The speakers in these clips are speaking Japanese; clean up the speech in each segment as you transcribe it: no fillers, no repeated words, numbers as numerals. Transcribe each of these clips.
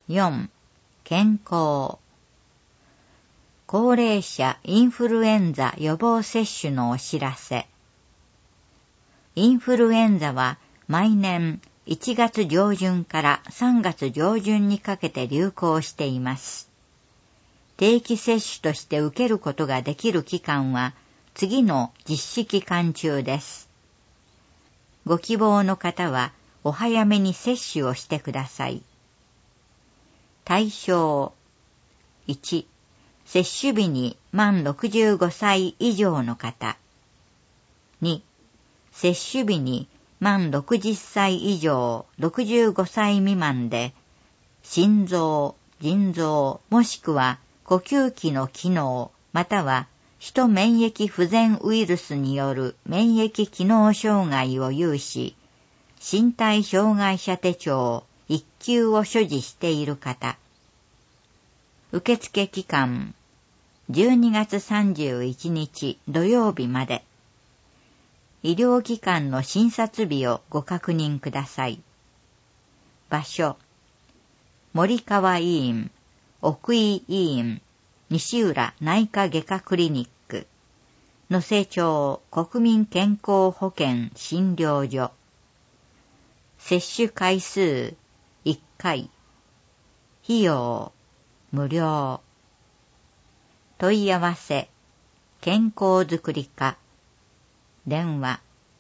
4. 健康。高齢者インフルエンザ予防接種のお知らせ。インフルエンザは毎年1月上旬から3月上旬にかけて流行しています。定期接種として受けることができる期間は次の実施期間中です。ご希望の方はお早めに接種をしてください。対象。1、接種日に満65歳以上の方。2、接種日に満60歳以上65歳未満で、心臓、腎臓もしくは呼吸器の機能またはヒト免疫不全ウイルスによる免疫機能障害を有し、身体障害者手帳1級を所持している方。受付期間、12月31日土曜日まで。医療機関の診察日をご確認ください。場所、森川医院、奥井医院、西浦内科外科クリニック、能勢町国民健康保険診療所。接種回数1回。費用無料。問い合わせ健康づくり課。電話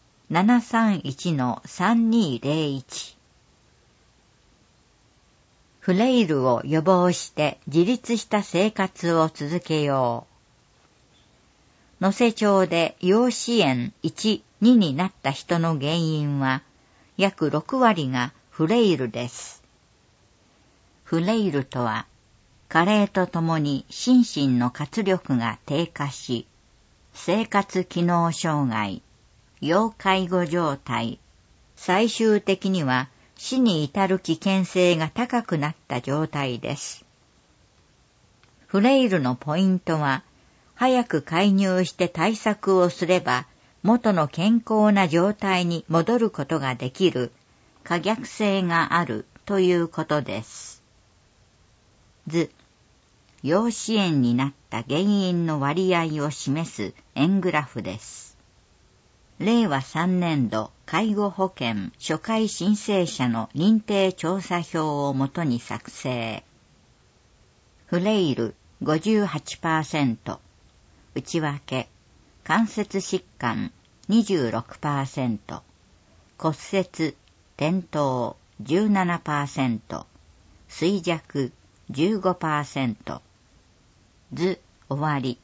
731-3201。フレイルを予防して自立した生活を続けよう。能勢町で要支援1、2になった人の原因は約6割がフレイルです。フレイルとは、加齢とともに心身の活力が低下し、生活機能障害、要介護状態、最終的には死に至る危険性が高くなった状態です。フレイルのポイントは、早く介入して対策をすれば、元の健康な状態に戻ることができる、可逆性があるということです。図、要支援になった原因の割合を示す円グラフです。令和3年度介護保険初回申請者の認定調査票をもとに作成。フレイル 58%、内訳、関節疾患 26%、骨折、転倒 17%、衰弱 15%。図終わり。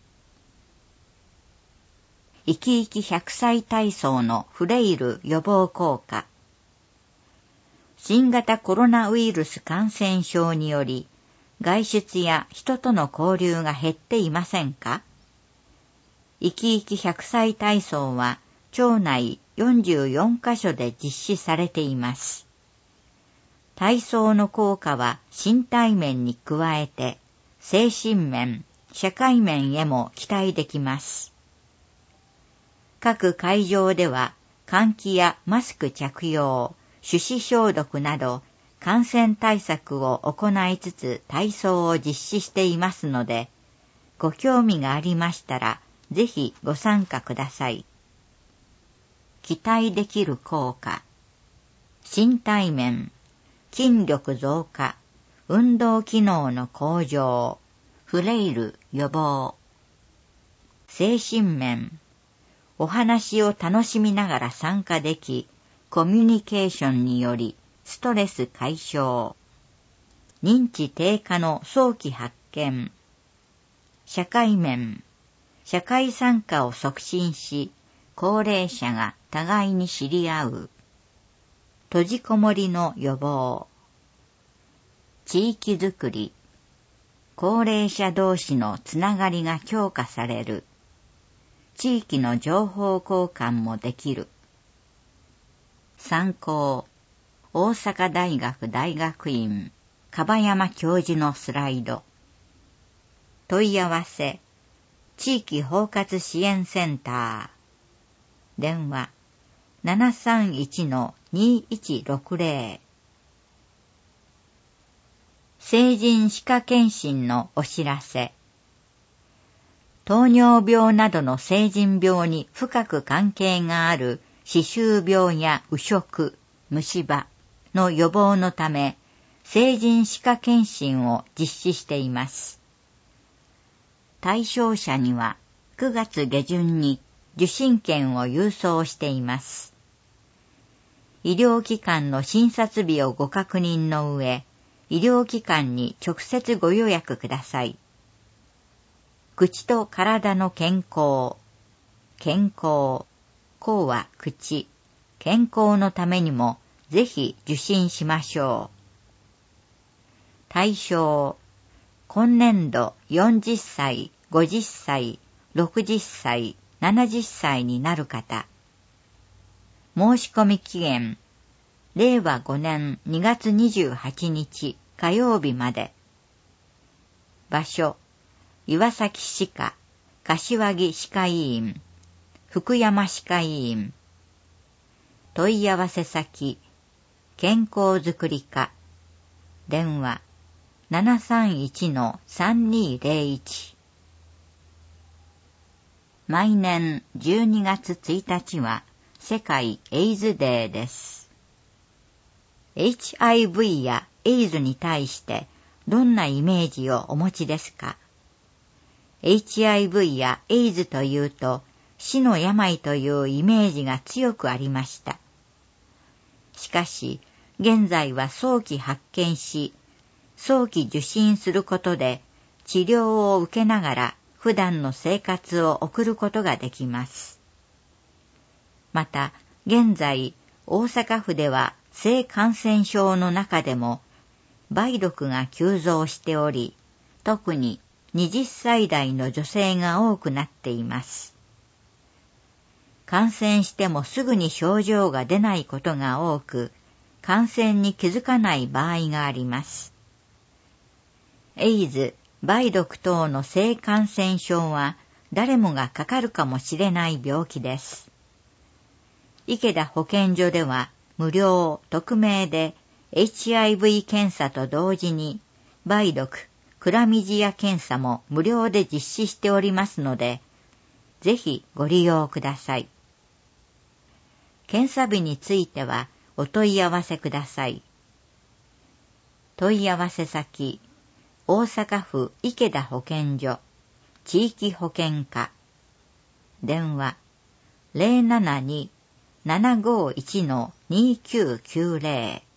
生き生き100歳体操のフレイル予防効果。新型コロナウイルス感染症により、外出や人との交流が減っていませんか？生き生き100歳体操は、町内44カ所で実施されています。体操の効果は身体面に加えて、精神面、社会面へも期待できます。各会場では、換気やマスク着用、手指消毒など、感染対策を行いつつ体操を実施していますので、ご興味がありましたら、ぜひご参加ください。期待できる効果。身体面、筋力増加、運動機能の向上、フレイル予防。精神面、お話を楽しみながら参加でき、コミュニケーションによりストレス解消。認知低下の早期発見。社会面、社会参加を促進し、高齢者が互いに知り合う。閉じこもりの予防。地域づくり。高齢者同士のつながりが強化される。地域の情報交換もできる。参考。大阪大学大学院、樺山教授のスライド。問い合わせ。地域包括支援センター。電話。731-2160 成人歯科検診のお知らせ。糖尿病などの成人病に深く関係がある歯周病や右食、虫歯の予防のため、成人歯科検診を実施しています。対象者には9月下旬に受診券を郵送しています。医療機関の診察日をご確認の上、医療機関に直接ご予約ください。口と体の健康、口は口、健康のためにもぜひ受診しましょう。対象、今年度40歳、50歳、60歳、70歳になる方。申し込み期限、令和5年2月28日火曜日まで。場所、岩崎歯科、柏木歯科医院、福山歯科医院。問い合わせ先、健康づくり課。電話、731-3201。毎年12月1日は世界エイズデーです。HIV やエイズに対してどんなイメージをお持ちですか？ HIV やエイズというと死の病というイメージが強くありました。しかし、現在は早期発見し、早期受診することで治療を受けながら普段の生活を送ることができます。また、現在、大阪府では性感染症の中でも梅毒が急増しており、特に20歳代の女性が多くなっています。感染してもすぐに症状が出ないことが多く、感染に気づかない場合があります。エイズ、梅毒等の性感染症は誰もがかかるかもしれない病気です。池田保健所では無料、匿名で HIV 検査と同時に梅毒、クラミジア検査も無料で実施しておりますので、ぜひご利用ください。検査日についてはお問い合わせください。問い合わせ先、大阪府池田保健所、地域保健課。電話、072-751-2990